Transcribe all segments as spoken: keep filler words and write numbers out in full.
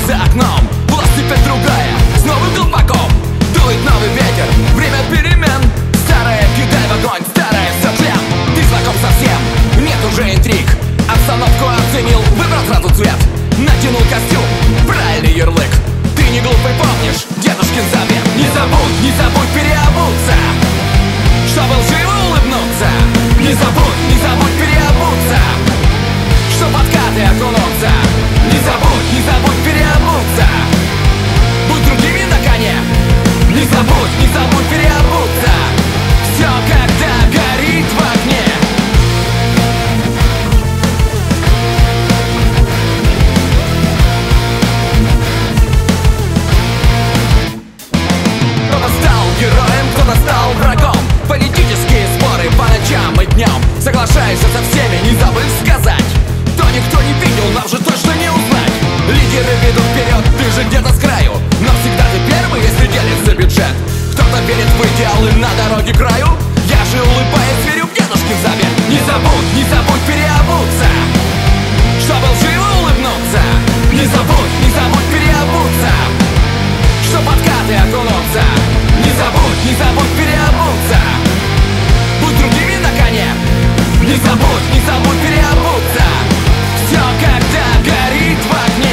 за окном. Власть теперь другая, с новым колпаком. Дует новый ветер, время перемен. Старое кидай в огонь, старое все тлен. Ты знаком со всем, нет уже интриг. Обстановку оценил, выбрал сразу цвет. Натянул костюм, правильный ярлык. Ты не глупый, помнишь дедушкин завет. Не забудь, не забудь переобуться, чтобы лживо улыбнуться. Не забудь, не забудь переобуться, чтоб откаты окунуться. Не забудь, не забудь переобуться, будь другими на коне. Не забудь, не забудь переобуться, все когда горит в огне. Кто-то стал героем, кто-то стал врагом. Политические споры по ночам и днем. Соглашаешься со всеми, не забыв сказать: то никто не видел, нам же точно не узнать. Лидеры ведут вперед, ты же где-то с краю. Но всегда ты первый, если делится бюджет. Кто-то верит в идеалы на дороге к краю. Я же улыбаюсь, верю в дедушкин завет. Не забудь, не забудь переобуться, чтобы лживо улыбнуться. Не забудь, не забудь переобуться, чтоб откаты окунуться. Не забудь, не забудь переобуться, будь другими на коне. Не забудь, не забудь переобуться, все когда горит в огне.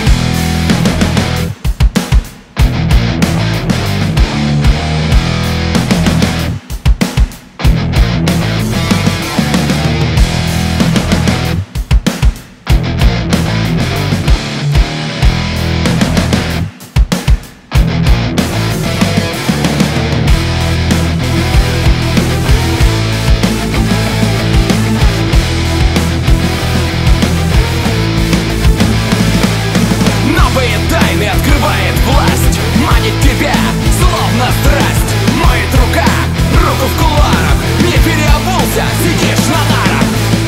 Открывает власть, манит тебя, словно страсть. Моет рука, руку в кулуарах. Не переобулся, сидишь на нарах.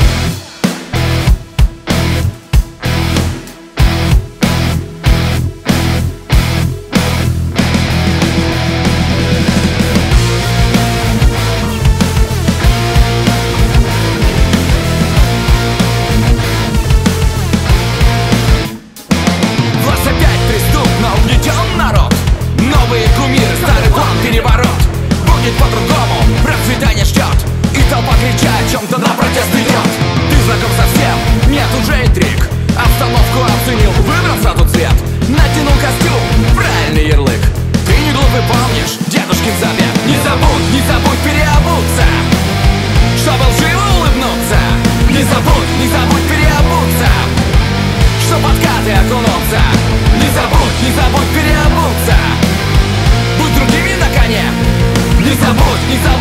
Новые кумиры, старый план, переворот. Будет по-другому, процветание ждет. И толпа, крича о чем-то, на протест идет. Ты знаком со всем, нет уже интриг. Обстановку оценил, выбрал сразу цвет. Натянул костюм, правильный ярлык. Ты не глупый, помнишь дедушкин завет. Не забудь, не забудь переобуться, чтобы лживо улыбнуться. Не забудь, не забудь переобуться, чтоб откаты окунуться. Не забудь, не забудь переобуться, будь другими на коне. Не забудь, не забудь